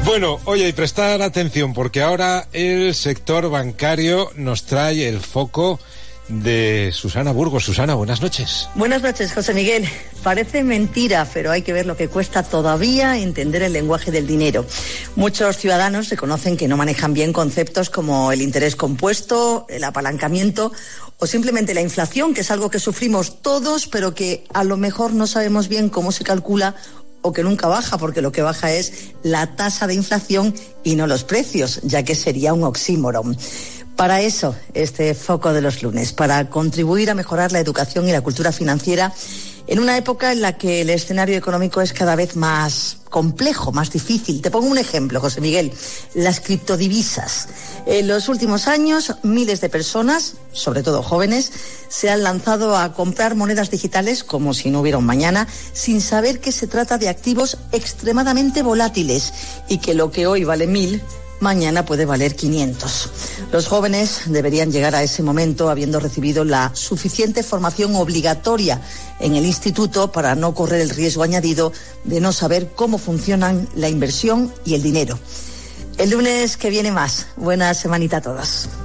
Bueno, oye, y prestar atención, porque ahora el sector bancario nos trae el foco de Susana Burgos. Susana, buenas noches. Buenas noches, José Miguel. Parece mentira, pero hay que ver lo que cuesta todavía entender el lenguaje del dinero. Muchos ciudadanos reconocen que no manejan bien conceptos como el interés compuesto, el apalancamiento o simplemente la inflación, que es algo que sufrimos todos, pero que a lo mejor no sabemos bien cómo se calcula o que nunca baja, porque lo que baja es la tasa de inflación y no los precios, ya que sería un oxímoron. Para eso, este foco de los lunes, para contribuir a mejorar la educación y la cultura financiera en una época en la que el escenario económico es cada vez más complejo, más difícil. Te pongo un ejemplo, José Miguel, las criptodivisas. En los últimos años, miles de personas, sobre todo jóvenes, se han lanzado a comprar monedas digitales como si no hubiera un mañana, sin saber que se trata de activos extremadamente volátiles y que lo que hoy vale 1.000, mañana puede valer 500. Los jóvenes deberían llegar a ese momento habiendo recibido la suficiente formación obligatoria en el instituto para no correr el riesgo añadido de no saber cómo funcionan la inversión y el dinero. El lunes que viene más. Buena semanita a todos.